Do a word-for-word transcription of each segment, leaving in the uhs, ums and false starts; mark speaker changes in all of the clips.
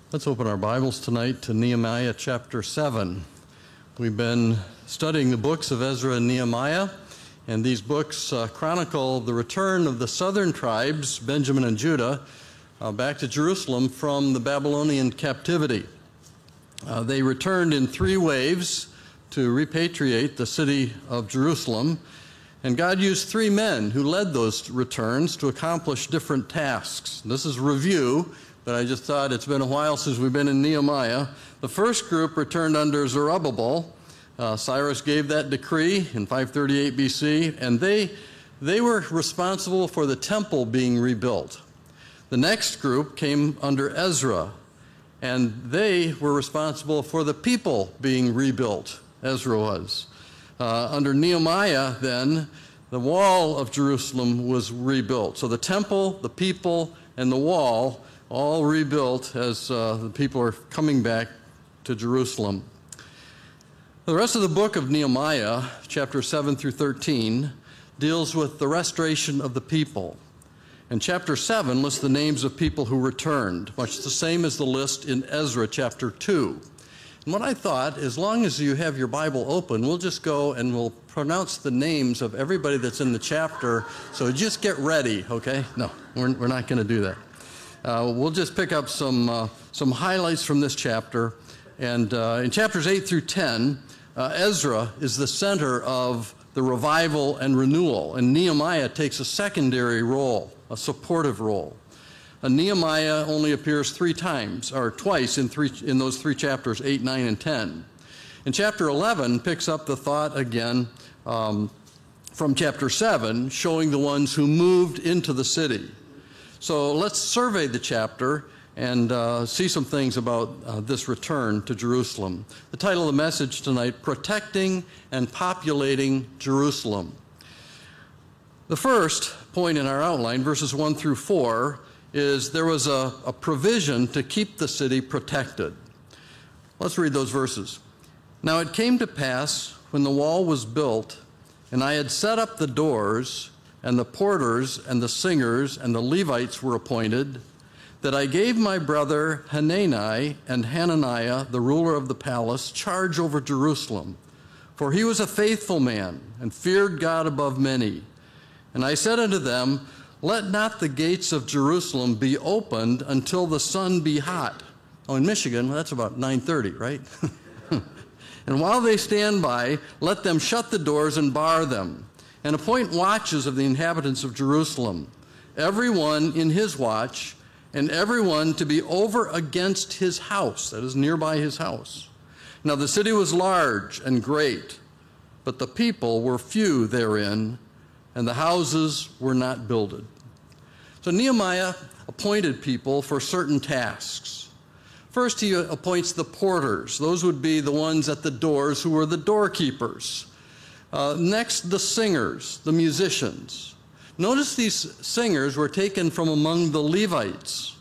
Speaker 1: Let's open our Bibles tonight to Nehemiah chapter seven. We've been studying the books of Ezra and Nehemiah, and these books uh, chronicle the return of the southern tribes, Benjamin and Judah, uh, back to Jerusalem from the Babylonian captivity. Uh, they returned in three waves to repatriate the city of Jerusalem, and God used three men who led those returns to accomplish different tasks. This is review, but I just thought it's been a while since we've been in Nehemiah. The first group returned under Zerubbabel. Uh, Cyrus gave that decree in five thirty-eight B C, and they, they were responsible for the temple being rebuilt. The next group came under Ezra, and they were responsible for the people being rebuilt. Ezra was. Uh, under Nehemiah, then, the wall of Jerusalem was rebuilt. So the temple, the people, and the wall all rebuilt as uh, the people are coming back to Jerusalem. The rest of the book of Nehemiah, chapter seven through thirteen, deals with the restoration of the people. And chapter seven lists the names of people who returned, much the same as the list in Ezra chapter two. And what I thought, as long as you have your Bible open, we'll just go and we'll pronounce the names of everybody that's in the chapter. So just get ready, okay? No, we're, we're not going to do that. Uh, we'll just pick up some, uh, some highlights from this chapter. And uh, in chapters eight through ten, uh, Ezra is the center of the revival and renewal. And Nehemiah takes a secondary role, a supportive role. Uh, Nehemiah only appears three times, or twice in, three, in those three chapters, eight, nine, and ten. And chapter eleven picks up the thought again um, from chapter seven, showing the ones who moved into the city. So let's survey the chapter and uh, see some things about uh, this return to Jerusalem. The title of the message tonight, Protecting and Populating Jerusalem. The first point in our outline, verses one through four, is there was a, a provision to keep the city protected. Let's read those verses. Now it came to pass when the wall was built, and I had set up the doors, and the porters and the singers and the Levites were appointed, that I gave my brother Hanani and Hananiah, the ruler of the palace, charge over Jerusalem. For he was a faithful man and feared God above many. And I said unto them, let not the gates of Jerusalem be opened until the sun be hot. Oh, in Michigan, that's about nine thirty, right? And while they stand by, let them shut the doors and bar them, and appoint watches of the inhabitants of Jerusalem, every one in his watch, and every one to be over against his house, that is, nearby his house. Now the city was large and great, but the people were few therein, and the houses were not builded. So Nehemiah appointed people for certain tasks. First, he appoints the porters. Those would be the ones at the doors who were the doorkeepers. Uh, next, the singers, the musicians. Notice these singers were taken from among the Levites.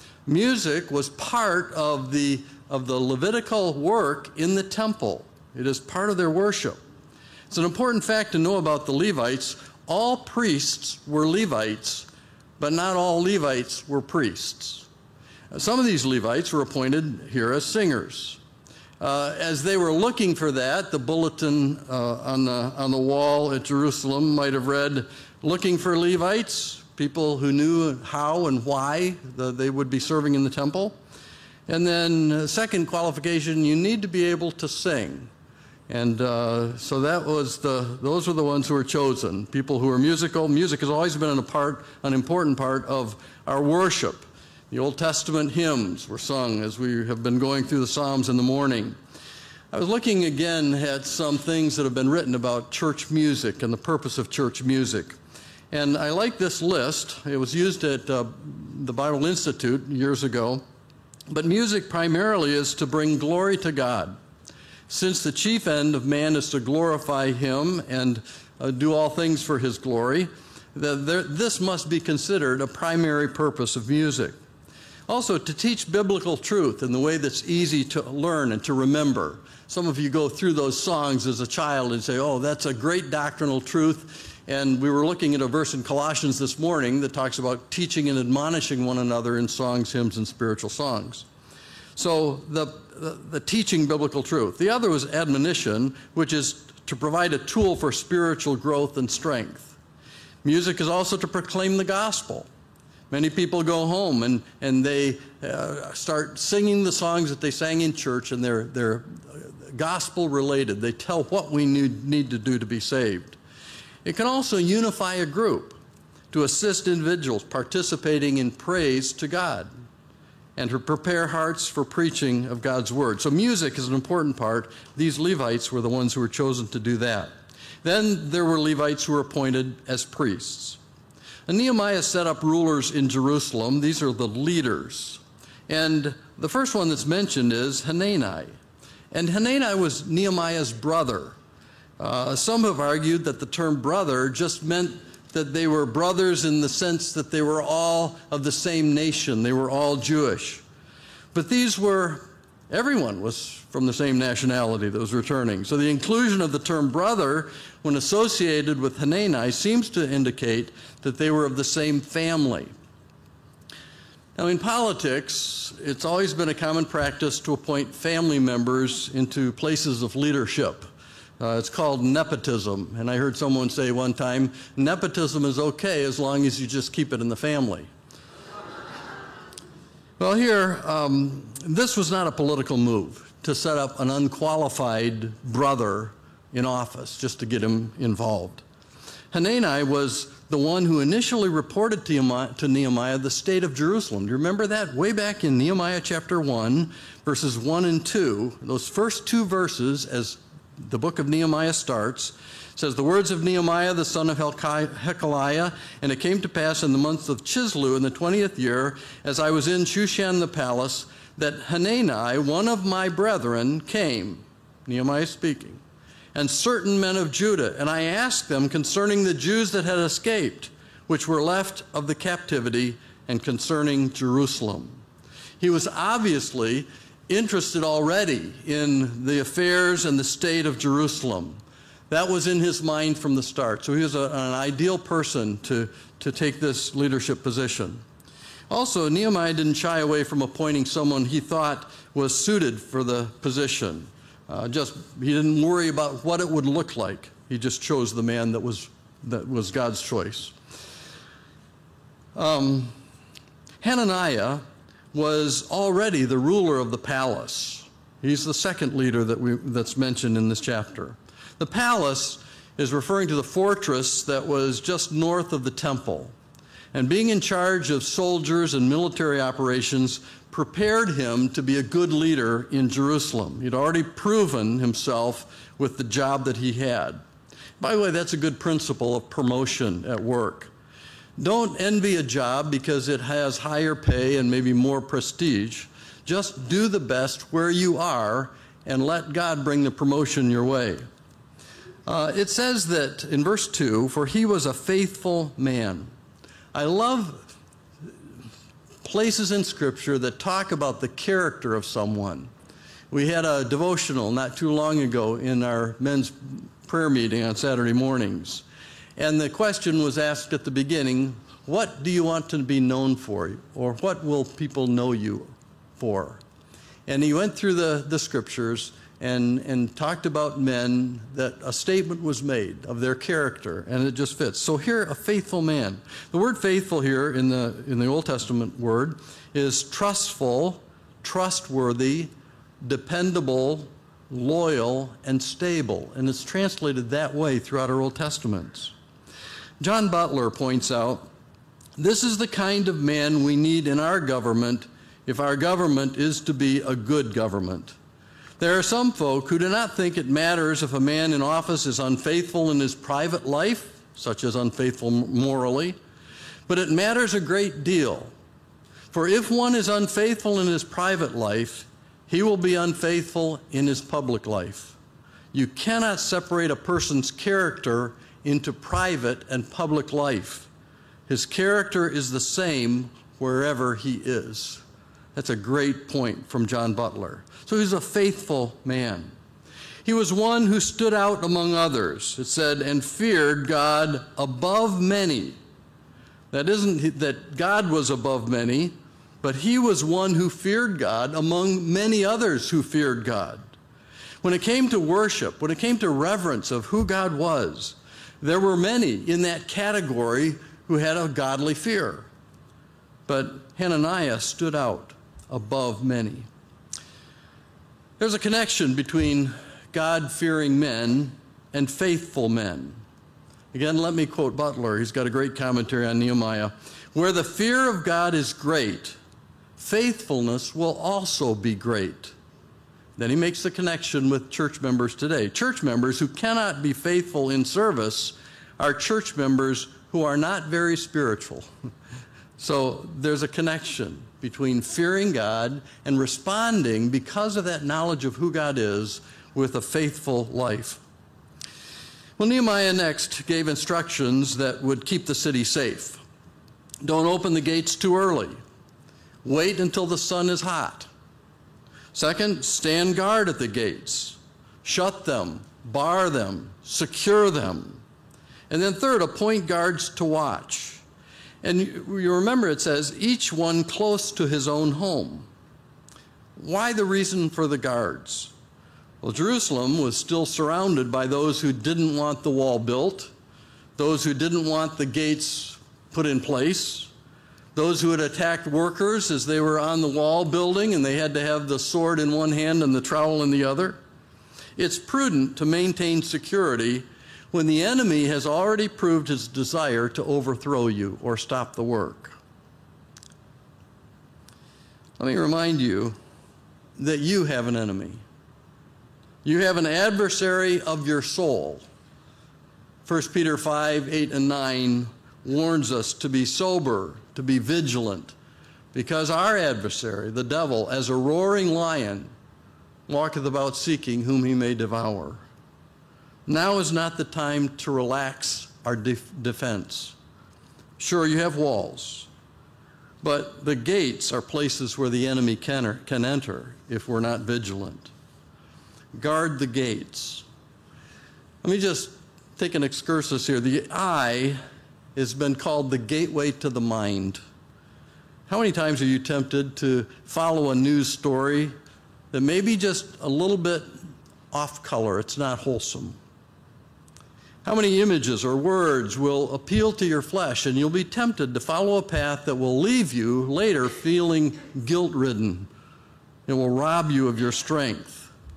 Speaker 1: Music was part of the, of the Levitical work in the temple. It is part of their worship. It's an important fact to know about the Levites. All priests were Levites, but not all Levites were priests. Some of these Levites were appointed here as singers. Uh, as they were looking for that, the bulletin uh, on, the, on the wall at Jerusalem might have read, looking for Levites, people who knew how and why the, they would be serving in the temple. And then uh, second qualification, you need to be able to sing. And uh, so that was the, those were the ones who were chosen, people who were musical. Music has always been a part, an important part of our worship. The Old Testament hymns were sung as we have been going through the Psalms in the morning. I was looking again at some things that have been written about church music and the purpose of church music. And I like this list. It was used at uh, the Bible Institute years ago. But music primarily is to bring glory to God. Since the chief end of man is to glorify him and uh, do all things for his glory, the, there, this must be considered a primary purpose of music. Also, to teach biblical truth in the way that's easy to learn and to remember. Some of you go through those songs as a child and say, oh, that's a great doctrinal truth. And we were looking at a verse in Colossians this morning that talks about teaching and admonishing one another in songs, hymns, and spiritual songs. So the, the, the teaching biblical truth. The other was admonition, which is to provide a tool for spiritual growth and strength. Music is also to proclaim the gospel. Many people go home and, and they uh, start singing the songs that they sang in church, and they're, they're gospel related. They tell what we need, need to do to be saved. It can also unify a group to assist individuals participating in praise to God and to prepare hearts for preaching of God's word. So music is an important part. These Levites were the ones who were chosen to do that. Then there were Levites who were appointed as priests. And Nehemiah set up rulers in Jerusalem. These are the leaders. And the first one that's mentioned is Hanani. And Hanani was Nehemiah's brother. Uh, some have argued that the term brother just meant that they were brothers in the sense that they were all of the same nation. They were all Jewish. But these were, everyone was from the same nationality that was returning. So the inclusion of the term brother when associated with Hanani seems to indicate that they were of the same family. Now in politics, it's always been a common practice to appoint family members into places of leadership. Uh, it's called nepotism, and I heard someone say one time, nepotism is okay as long as you just keep it in the family. Well here, um, this was not a political move to set up an unqualified brother in office just to get him involved. Hanani was the one who initially reported to Nehemiah the state of Jerusalem. Do you remember that? Way back in Nehemiah chapter one, verses one and two, those first two verses as the book of Nehemiah starts, says, the words of Nehemiah, the son of Hekeliah, and it came to pass in the month of Chislew in the twentieth year, as I was in Shushan the palace, that Hanani, one of my brethren, came, Nehemiah speaking, and certain men of Judah, and I asked them concerning the Jews that had escaped, which were left of the captivity, and concerning Jerusalem. He was obviously interested already in the affairs and the state of Jerusalem. That was in his mind from the start. So he was a, an ideal person to, to take this leadership position. Also, Nehemiah didn't shy away from appointing someone he thought was suited for the position. Uh, just he didn't worry about what it would look like. He just chose the man that was that was God's choice. Um, Hananiah was already the ruler of the palace. He's the second leader that we that's mentioned in this chapter. The palace is referring to the fortress that was just north of the temple. And being in charge of soldiers and military operations prepared him to be a good leader in Jerusalem. He'd already proven himself with the job that he had. By the way, that's a good principle of promotion at work. Don't envy a job because it has higher pay and maybe more prestige. Just do the best where you are and let God bring the promotion your way. Uh, it says that in verse two, for he was a faithful man. I love places in Scripture that talk about the character of someone. We had a devotional not too long ago in our men's prayer meeting on Saturday mornings. And the question was asked at the beginning, what do you want to be known for? Or what will people know you for? And he went through the, the Scriptures and, and talked about men that a statement was made of their character, and it just fits. So here, a faithful man. The word faithful here in the, in the Old Testament word is trustful, trustworthy, dependable, loyal, and stable. And it's translated that way throughout our Old Testaments. John Butler points out, this is the kind of man we need in our government if our government is to be a good government. There are some folk who do not think it matters if a man in office is unfaithful in his private life, such as unfaithful morally, but it matters a great deal. For if one is unfaithful in his private life, he will be unfaithful in his public life. You cannot separate a person's character into private and public life. His character is the same wherever he is. That's a great point from John Butler. So he's a faithful man. He was one who stood out among others. It said, and feared God above many. That isn't that God was above many, but he was one who feared God among many others who feared God. When it came to worship, when it came to reverence of who God was, there were many in that category who had a godly fear. But Hananiah stood out above many. There's a connection between God-fearing men and faithful men. Again, let me quote Butler. He's got a great commentary on Nehemiah. Where the fear of God is great, faithfulness will also be great. Then he makes the connection with church members today. Church members who cannot be faithful in service are church members who are not very spiritual. So there's a connection between fearing God and responding because of that knowledge of who God is with a faithful life. Well, Nehemiah next gave instructions that would keep the city safe. Don't open the gates too early. Wait until the sun is hot. Second, stand guard at the gates. Shut them, bar them, secure them. And then third, appoint guards to watch. And you remember it says, each one close to his own home. Why the reason for the guards? Well, Jerusalem was still surrounded by those who didn't want the wall built, those who didn't want the gates put in place, those who had attacked workers as they were on the wall building and they had to have the sword in one hand and the trowel in the other. It's prudent to maintain security when the enemy has already proved his desire to overthrow you or stop the work. Let me remind you that you have an enemy. You have an adversary of your soul. First Peter five, eight, and nine warns us to be sober, to be vigilant, because our adversary, the devil, as a roaring lion, walketh about seeking whom he may devour. Now is not the time to relax our def- defense. Sure, you have walls, but the gates are places where the enemy can, er, can enter if we're not vigilant. Guard the gates. Let me just take an excursus here. The eye has been called the gateway to the mind. How many times are you tempted to follow a news story that may be just a little bit off color? It's not wholesome. How many images or words will appeal to your flesh and you'll be tempted to follow a path that will leave you later feeling guilt-ridden? It will rob you of your strength.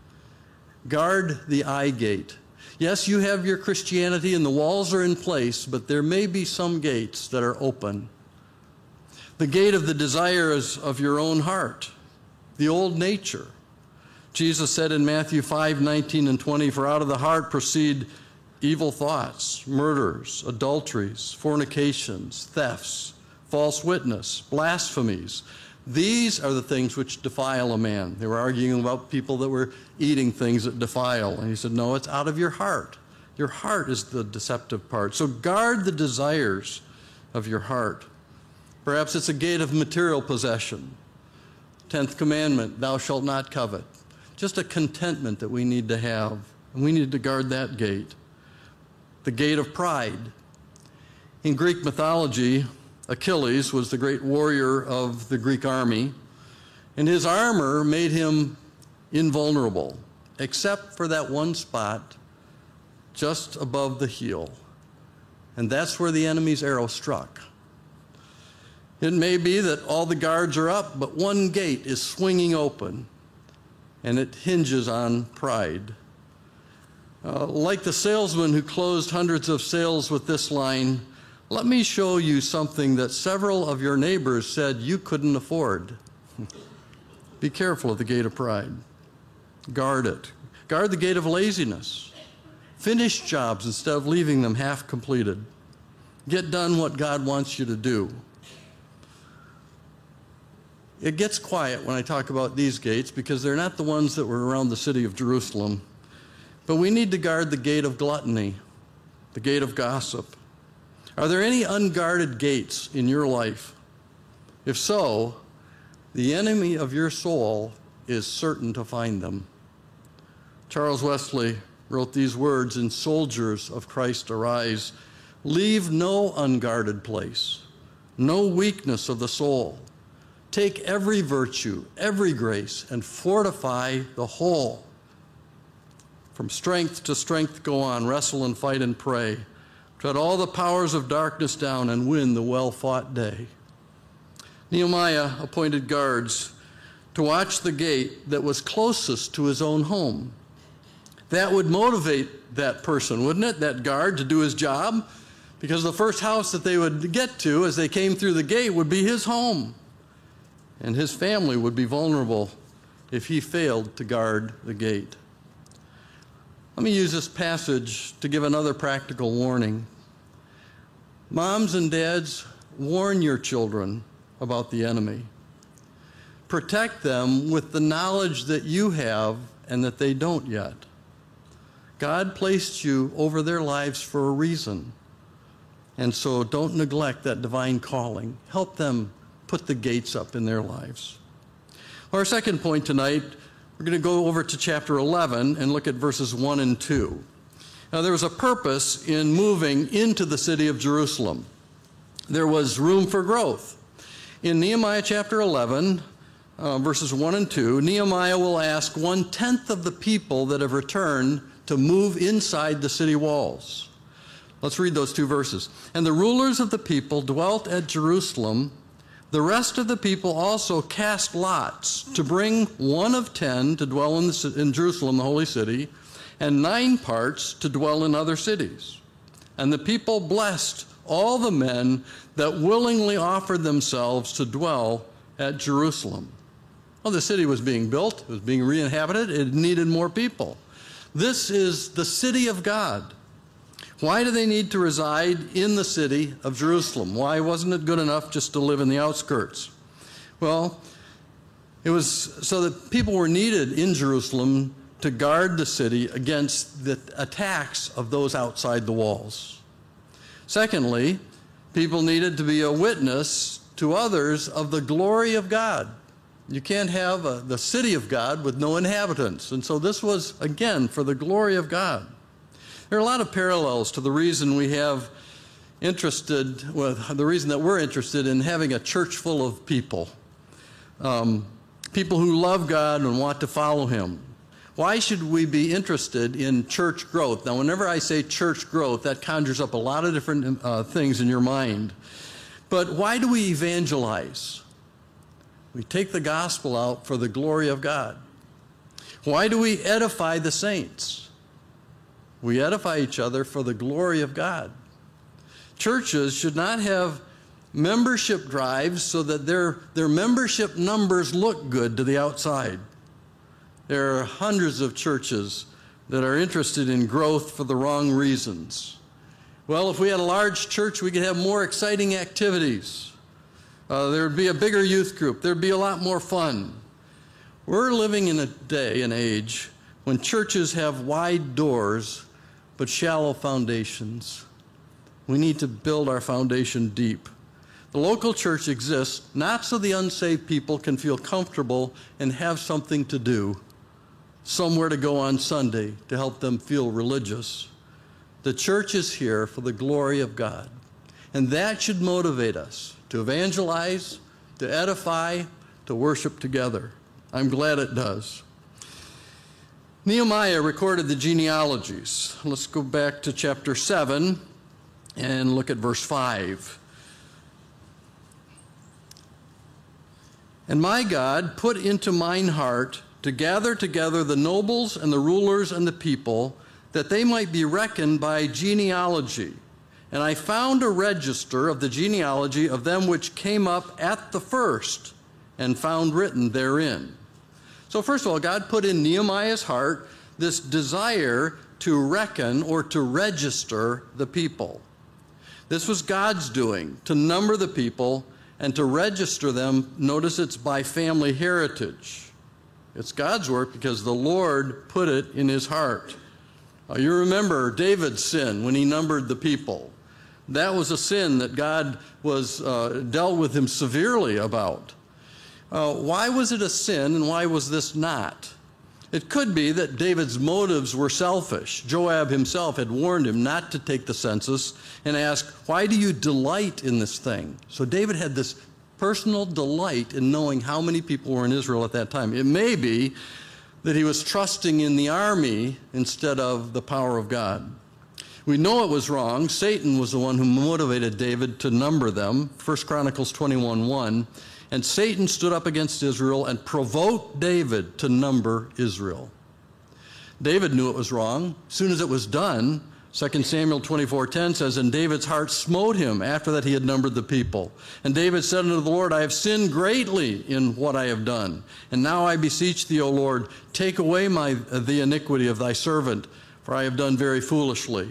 Speaker 1: Guard the eye gate. Yes, you have your Christianity and the walls are in place, but there may be some gates that are open. The gate of the desires of your own heart, the old nature. Jesus said in Matthew five, nineteen and twenty, for out of the heart proceed evil thoughts, murders, adulteries, fornications, thefts, false witness, blasphemies. These are the things which defile a man. They were arguing about people that were eating things that defile. And he said, no, it's out of your heart. Your heart is the deceptive part. So guard the desires of your heart. Perhaps it's a gate of material possession. Tenth commandment, thou shalt not covet. Just a contentment that we need to have. And we need to guard that gate. The gate of pride. In Greek mythology, Achilles was the great warrior of the Greek army, and his armor made him invulnerable, except for that one spot just above the heel. And that's where the enemy's arrow struck. It may be that all the guards are up, but one gate is swinging open, and it hinges on pride. Uh, like the salesman who closed hundreds of sales with this line, let me show you something that several of your neighbors said you couldn't afford. Be careful of the gate of pride. Guard it. Guard the gate of laziness. Finish jobs instead of leaving them half completed. Get done what God wants you to do. It gets quiet when I talk about these gates because they're not the ones that were around the city of Jerusalem. But we need to guard the gate of gluttony, the gate of gossip. Are there any unguarded gates in your life? If so, the enemy of your soul is certain to find them. Charles Wesley wrote these words in Soldiers of Christ Arise. Leave no unguarded place, no weakness of the soul. Take every virtue, every grace, and fortify the whole. From strength to strength go on, wrestle and fight and pray. Tread all the powers of darkness down and win the well-fought day. Nehemiah appointed guards to watch the gate that was closest to his own home. That would motivate that person, wouldn't it, that guard, to do his job? Because the first house that they would get to as they came through the gate would be his home. And his family would be vulnerable if he failed to guard the gate. Let me use this passage to give another practical warning. Moms and dads, warn your children about the enemy. Protect them with the knowledge that you have and that they don't yet. God placed you over their lives for a reason. And so don't neglect that divine calling. Help them put the gates up in their lives. Our second point tonight, we're going to go over to chapter eleven and look at verses one and two. Now, there was a purpose in moving into the city of Jerusalem. There was room for growth. In Nehemiah chapter eleven, uh, verses one and two, Nehemiah will ask one-tenth of the people that have returned to move inside the city walls. Let's read those two verses. And the rulers of the people dwelt at Jerusalem. The rest of the people also cast lots to bring one of ten to dwell in, the, in Jerusalem, the holy city, and nine parts to dwell in other cities. And the people blessed all the men that willingly offered themselves to dwell at Jerusalem. Well, the city was being built, it was being re-inhabited, it needed more people. This is the city of God. Why do they need to reside in the city of Jerusalem? Why wasn't it good enough just to live in the outskirts? Well, it was so that people were needed in Jerusalem to guard the city against the attacks of those outside the walls. Secondly, people needed to be a witness to others of the glory of God. You can't have a, the city of God with no inhabitants. And so this was, again, for the glory of God. There are a lot of parallels to the reason we have interested, well, the reason that we're interested in having a church full of people. Um, people who love God and want to follow Him. Why should we be interested in church growth? Now, whenever I say church growth, that conjures up a lot of different uh, things in your mind. But why do we evangelize? We take the gospel out for the glory of God. Why do we edify the saints? We edify each other for the glory of God. Churches should not have membership drives so that their, their membership numbers look good to the outside. There are hundreds of churches that are interested in growth for the wrong reasons. Well, if we had a large church, we could have more exciting activities. Uh, there would be a bigger youth group. There would be a lot more fun. We're living in a day and age when churches have wide doors but shallow foundations. We need to build our foundation deep. The local church exists not so the unsaved people can feel comfortable and have something to do, somewhere to go on Sunday to help them feel religious. The church is here for the glory of God. And that should motivate us to evangelize, to edify, to worship together. I'm glad it does. Nehemiah recorded the genealogies. Let's go back to chapter seven and look at verse five. And my God put into mine heart to gather together the nobles and the rulers and the people, that they might be reckoned by genealogy. And I found a register of the genealogy of them which came up at the first, and found written therein. So first of all, God put in Nehemiah's heart this desire to reckon or to register the people. This was God's doing, to number the people and to register them. Notice it's by family heritage. It's God's work because the Lord put it in his heart. Uh, you remember David's sin when he numbered the people. That was a sin that God was uh, dealt with him severely about. Uh, why was it a sin and why was this not? It could be that David's motives were selfish. Joab himself had warned him not to take the census and asked, why do you delight in this thing? So David had this personal delight in knowing how many people were in Israel at that time. It may be that he was trusting in the army instead of the power of God. We know it was wrong. Satan was the one who motivated David to number them, First Chronicles twenty-one one. And Satan stood up against Israel and provoked David to number Israel. David knew it was wrong. As soon as it was done, Second Samuel twenty-four ten says, and David's heart smote him after that he had numbered the people. And David said unto the Lord, I have sinned greatly in what I have done. And now I beseech thee, O Lord, take away my, the iniquity of thy servant, for I have done very foolishly.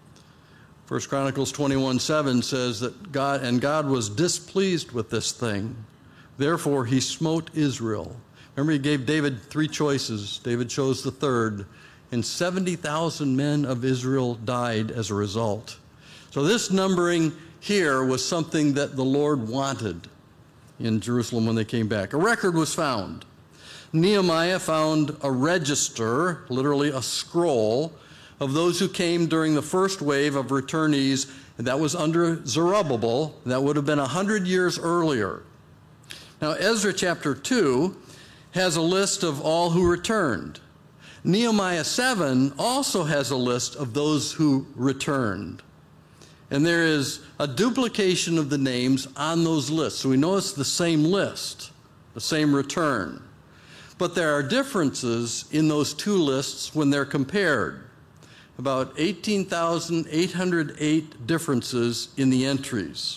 Speaker 1: First Chronicles twenty-one seven says that God, and God was displeased with this thing. Therefore he smote Israel. Remember, he gave David three choices. David chose the third. And seventy thousand men of Israel died as a result. So this numbering here was something that the Lord wanted in Jerusalem when they came back. A record was found. Nehemiah found a register, literally a scroll, of those who came during the first wave of returnees. And that was under Zerubbabel. That would have been one hundred years earlier. Now, Ezra chapter two has a list of all who returned. Nehemiah seven also has a list of those who returned. And there is a duplication of the names on those lists. So we know it's the same list, the same return. But there are differences in those two lists when they're compared. About eighteen thousand eight hundred eight differences in the entries.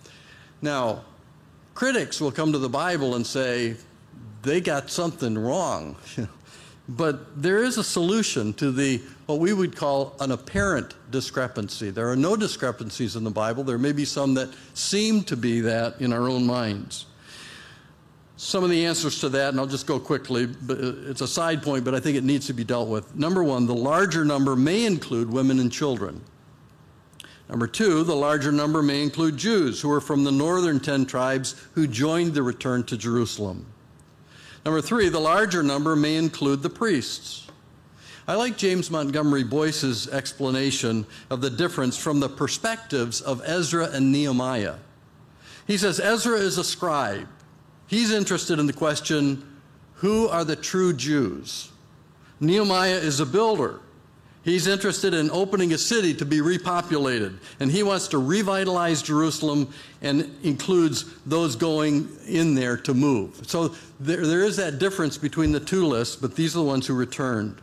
Speaker 1: Now, critics will come to the Bible and say, they got something wrong. But there is a solution to the what we would call an apparent discrepancy. There are no discrepancies in the Bible. There may be some that seem to be that in our own minds. Some of the answers to that, and I'll just go quickly, but it's a side point, but I think it needs to be dealt with. Number one, the larger number may include women and children. Number two, the larger number may include Jews who are from the northern ten tribes who joined the return to Jerusalem. Number three, the larger number may include the priests. I like James Montgomery Boyce's explanation of the difference from the perspectives of Ezra and Nehemiah. He says Ezra is a scribe. He's interested in the question, who are the true Jews? Nehemiah is a builder. He's interested in opening a city to be repopulated, and he wants to revitalize Jerusalem and includes those going in there to move. So there, there is that difference between the two lists, but these are the ones who returned.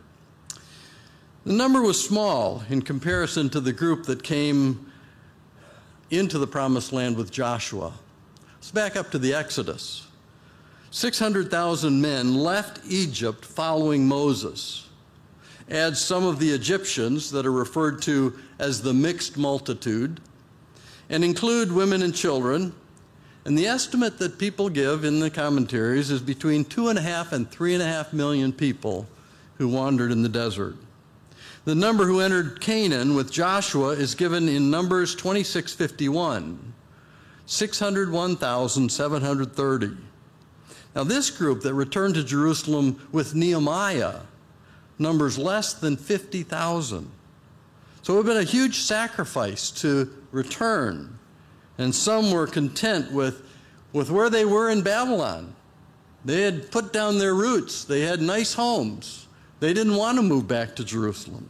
Speaker 1: The number was small in comparison to the group that came into the Promised Land with Joshua. Let's back up to the Exodus. six hundred thousand men left Egypt following Moses. Add some of the Egyptians that are referred to as the mixed multitude, and include women and children. And the estimate that people give in the commentaries is between two and a half and three and a half million people who wandered in the desert. The number who entered Canaan with Joshua is given in Numbers twenty-six fifty-one, six hundred one thousand seven hundred thirty. Now this group that returned to Jerusalem with Nehemiah numbers less than fifty thousand. So it would have been a huge sacrifice to return. And some were content with, with where they were in Babylon. They had put down their roots. They had nice homes. They didn't want to move back to Jerusalem.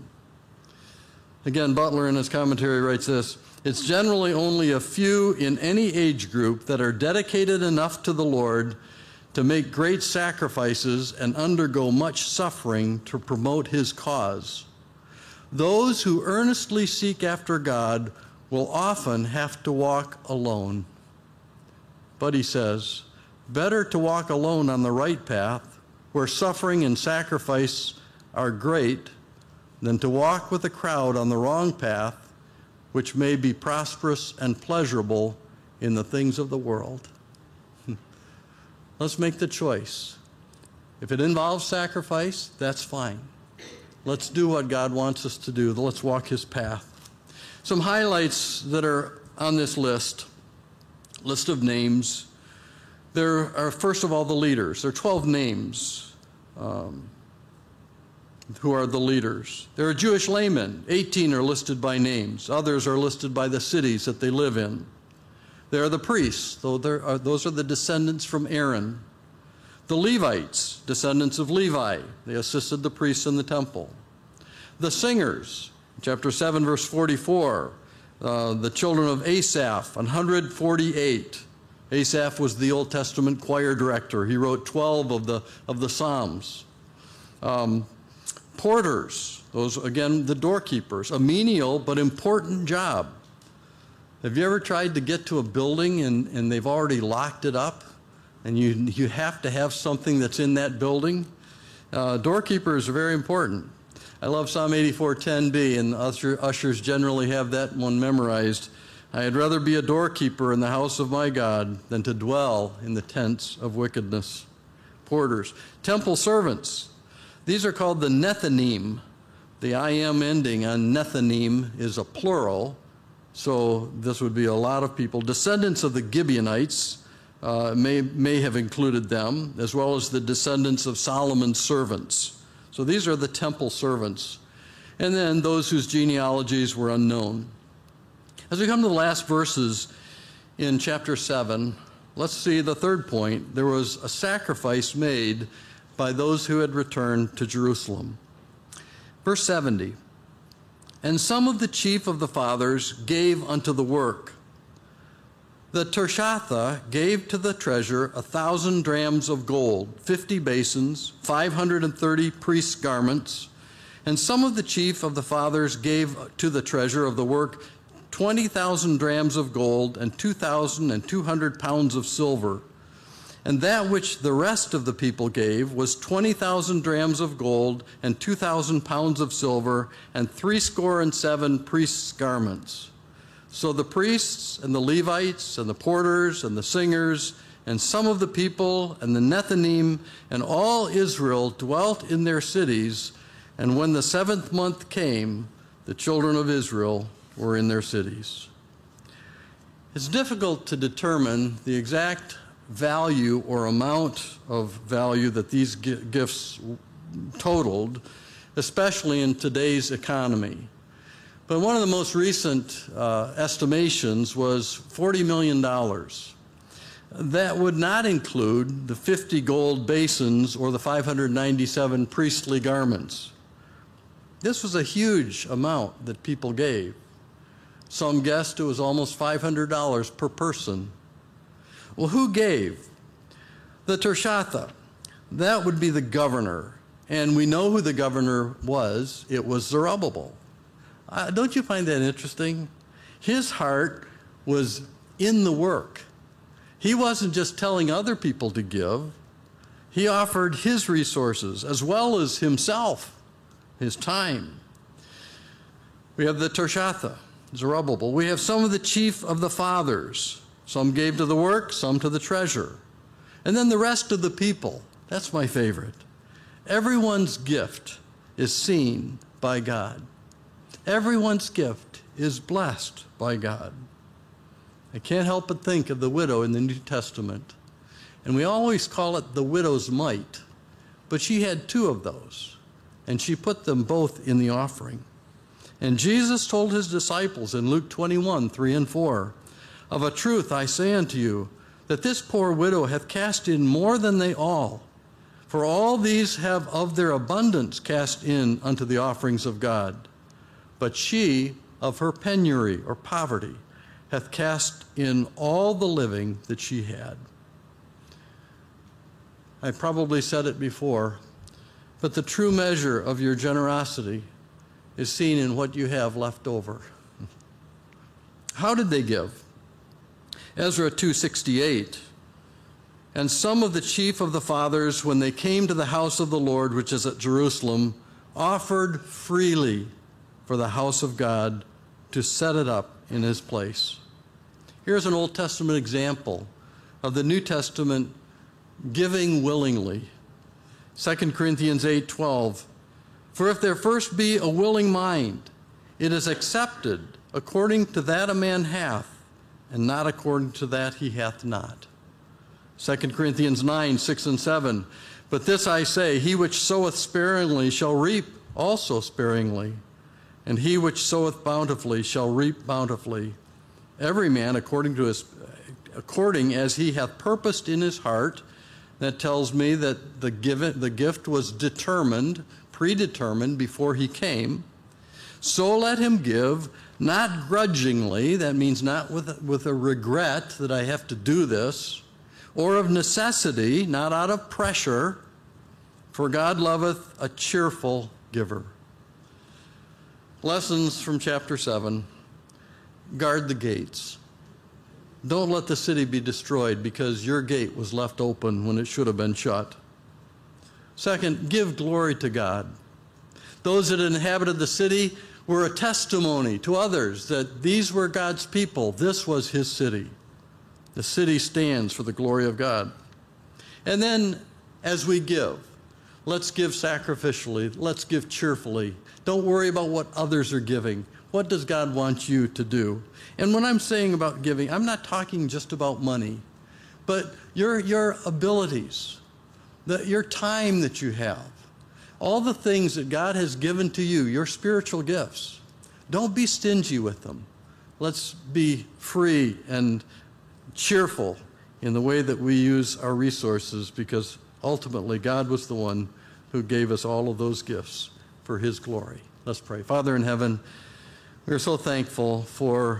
Speaker 1: Again, Butler in his commentary writes this, it's generally only a few in any age group that are dedicated enough to the Lord to make great sacrifices and undergo much suffering to promote his cause. Those who earnestly seek after God will often have to walk alone. But he says, better to walk alone on the right path, where suffering and sacrifice are great, than to walk with a crowd on the wrong path, which may be prosperous and pleasurable in the things of the world. Let's make the choice. If it involves sacrifice, that's fine. Let's do what God wants us to do. Let's walk his path. Some highlights that are on this list, list of names. There are, first of all, the leaders. There are twelve names um, who are the leaders. There are Jewish laymen. eighteen are listed by names. Others are listed by the cities that they live in. They are the priests, though there are, those are the descendants from Aaron. The Levites, descendants of Levi, they assisted the priests in the temple. The singers, chapter seven, verse forty-four, uh, the children of Asaph, one hundred forty-eight. Asaph was the Old Testament choir director. He wrote twelve of the, of the Psalms. Um, porters, those, again, the doorkeepers, a menial but important job. Have you ever tried to get to a building and, and they've already locked it up, and you, you have to have something that's in that building? Uh, doorkeepers are very important. I love Psalm eighty-four ten b, and usher, ushers generally have that one memorized. I had rather be a doorkeeper in the house of my God than to dwell in the tents of wickedness. Porters. Temple servants. These are called the Nethinim. The I am ending on Nethinim is a plural, so this would be a lot of people. Descendants of the Gibeonites uh, may, may have included them, as well as the descendants of Solomon's servants. So these are the temple servants. And then those whose genealogies were unknown. As we come to the last verses in chapter seven, let's see the third point. There was a sacrifice made by those who had returned to Jerusalem. Verse seventy, and some of the chief of the fathers gave unto the work. The Tirshatha gave to the treasure a thousand drams of gold, fifty basins, five hundred and thirty priests' garments, and some of the chief of the fathers gave to the treasure of the work twenty thousand drams of gold and two thousand and two hundred pounds of silver. And that which the rest of the people gave was twenty thousand drams of gold and two thousand pounds of silver and threescore and seven priests' garments. So the priests and the Levites and the porters and the singers and some of the people and the Nethinim and all Israel dwelt in their cities. And when the seventh month came, the children of Israel were in their cities. It's difficult to determine the exact value or amount of value that these gifts totaled, especially in today's economy. But one of the most recent uh, estimations was forty million dollars. That would not include the fifty gold basins or the five hundred ninety-seven priestly garments. This was a huge amount that people gave. Some guessed it was almost five hundred dollars per person. Well, who gave? The Tirshatha. That would be the governor. And we know who the governor was. It was Zerubbabel. Uh, don't you find that interesting? His heart was in the work. He wasn't just telling other people to give. He offered his resources as well as himself, his time. We have the Tirshatha, Zerubbabel. We have some of the chief of the fathers. Some gave to the work, some to the treasure. And then the rest of the people. That's my favorite. Everyone's gift is seen by God. Everyone's gift is blessed by God. I can't help but think of the widow in the New Testament. And we always call it the widow's mite. But she had two of those. And she put them both in the offering. And Jesus told his disciples in Luke twenty-one, three and four, of a truth I say unto you, that this poor widow hath cast in more than they all. For all these have of their abundance cast in unto the offerings of God. But she of her penury or poverty hath cast in all the living that she had. I probably said it before, but the true measure of your generosity is seen in what you have left over. How did they give? Ezra two sixty-eight, and some of the chief of the fathers, when they came to the house of the Lord, which is at Jerusalem, offered freely for the house of God to set it up in his place. Here's an Old Testament example of the New Testament giving willingly. Second Corinthians eight twelve, for if there first be a willing mind, it is accepted according to that a man hath, and not according to that he hath not. Second Corinthians nine six and seven, but this I say, he which soweth sparingly shall reap also sparingly, and he which soweth bountifully shall reap bountifully. Every man according to his according as he hath purposed in his heart. That tells me that the, give, the gift was determined, predetermined before he came. So let him give, not grudgingly, that means not with, with a regret that I have to do this, or of necessity, not out of pressure, for God loveth a cheerful giver. Lessons from chapter seven. Guard the gates. Don't let the city be destroyed because your gate was left open when it should have been shut. Second, give glory to God. Those that inhabited the city were a testimony to others that these were God's people. This was his city. The city stands for the glory of God. And then, as we give, let's give sacrificially. Let's give cheerfully. Don't worry about what others are giving. What does God want you to do? And when I'm saying about giving, I'm not talking just about money, but your, your abilities, the, your time that you have, all the things that God has given to you, your spiritual gifts. Don't be stingy with them. Let's be free and cheerful in the way that we use our resources, because ultimately God was the one who gave us all of those gifts for his glory. Let's pray. Father in heaven, we're so thankful for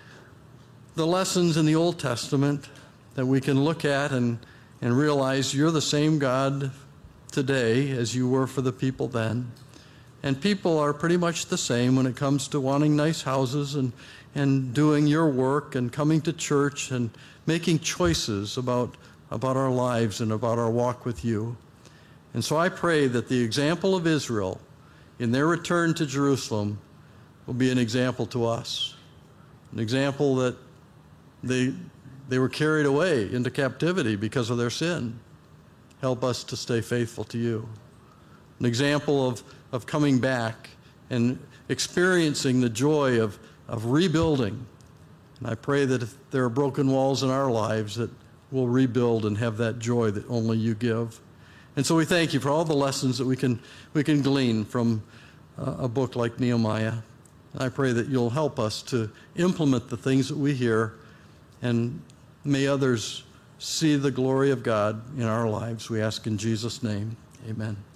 Speaker 1: the lessons in the Old Testament that we can look at and, and realize you're the same God today as you were for the people then. And people are pretty much the same when it comes to wanting nice houses and, and doing your work and coming to church and making choices about, about our lives and about our walk with you. And so I pray that the example of Israel in their return to Jerusalem will be an example to us, an example that they, they were carried away into captivity because of their sin. Help us to stay faithful to you. An example of, of coming back and experiencing the joy of, of rebuilding. And I pray that if there are broken walls in our lives, that we'll rebuild and have that joy that only you give. And so we thank you for all the lessons that we can, we can glean from uh, a book like Nehemiah. I pray that you'll help us to implement the things that we hear, and may others see the glory of God in our lives. We ask in Jesus' name, amen.